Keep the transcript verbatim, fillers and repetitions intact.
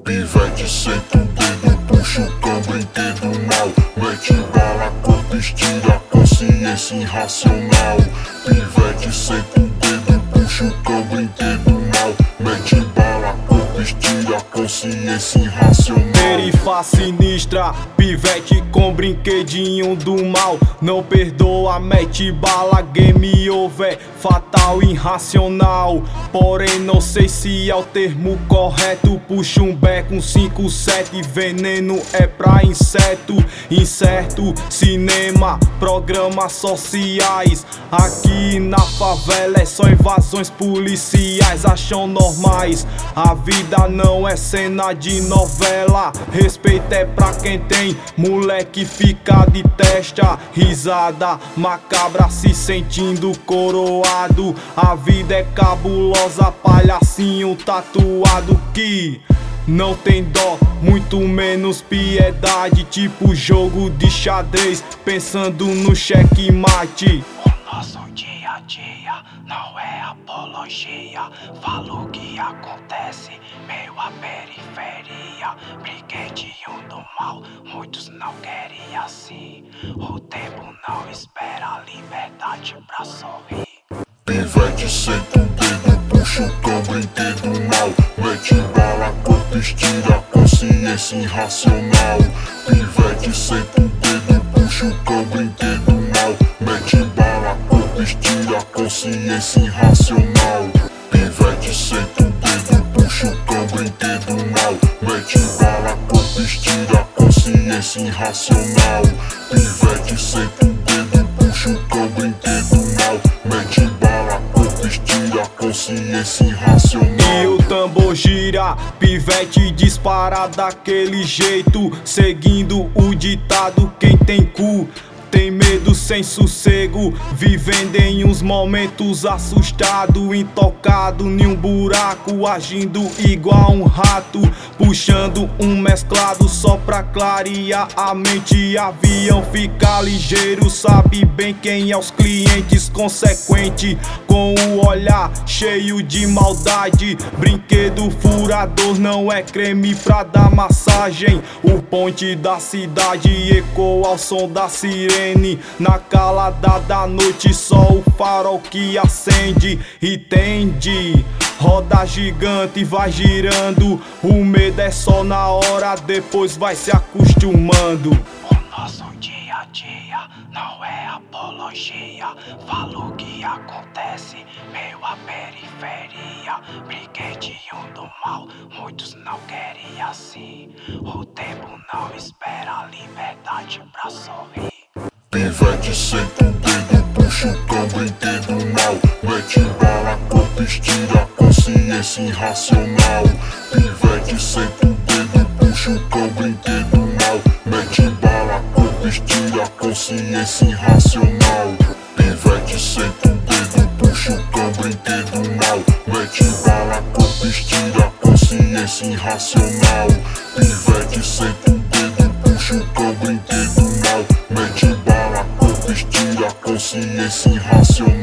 Pivete senta o dedo, puxa o cão, brinquedo mal. Mete bala, corpo estira, consciência irracional. Pivete senta o dedo, puxa o cão, brinquedo mal. Mete bala, corpo estira, consciência irracional. Perifa sinistra, pivete com brinquedinho do mal. Não perdoa, mete bala, game over, fatal, irracional. Porém não sei se é o termo correto. Puxa um beco, um cinco sete, veneno é pra inseto. Incerto, cinema, programas sociais. Aqui na favela é só invasões policiais. Acham normais, a vida não é cena de novela. Respeito é pra quem tem, moleque fica de testa. Risada macabra se sentindo coroado. A vida é cabulosa, palhacinho tatuado que não tem dó, muito menos piedade. Tipo jogo de xadrez, pensando no checkmate. O nosso dia a dia não é apologia. Falo o que acontece, meio a periferia. Brinquedinho do mal, muitos não querem assim. O tempo não espera a liberdade pra sorrir. Pivete senta o dedo, puxa o cão, brinquedo mal. Mete bala, corpo estira, consciência irracional. Pivete senta o dedo, puxa o cão, brinquedo mal. Mete bala, corpo estira, consciência irracional. Pivete senta o dedo, puxa o cão, brinquedo mal. Mete bala, corpo estira, consciência irracional. Pivete senta o dedo, puxa o cão, brinquedo mal. Mete bala, corpo estira, consciência irracional. E o tambor gira, pivete dispara daquele jeito, seguindo o ditado: quem tem cu tem medo sem sossego, vivendo em uns momentos assustado, intocado em um buraco, agindo igual um rato, puxando um mesclado só pra clarear a mente. Avião fica ligeiro, sabe bem quem é os clientes, consequente com o olhar cheio de maldade. Brinquedo furador não é creme pra dar massagem. O ponte da cidade ecoa ao som da sirene. Na calada da noite só o farol que acende. Entende? Roda gigante vai girando. O medo é só na hora, depois vai se acostumando. O nosso dia a dia não é apologia. Falo o que acontece, meio a periferia. Brinquedinho do mal, muitos não querem assim. O tempo não espera a liberdade pra sorrir. Pivete senta o dedo, puxa o cão, brinquedo mal. Mete bala, corpo estira, consciência irracional. Pivete senta o dedo, puxa o cão, brinquedo mal. Mete bala, corpo estira, consciência irracional. Pivete senta o dedo, puxa o cão, brinquedo mal. Mete bala, corpo estira, consciência irracional. Pivete senta o dedo, puxa o cão, brinquedo mal. Mete bala, corpo estira, consciência irracional.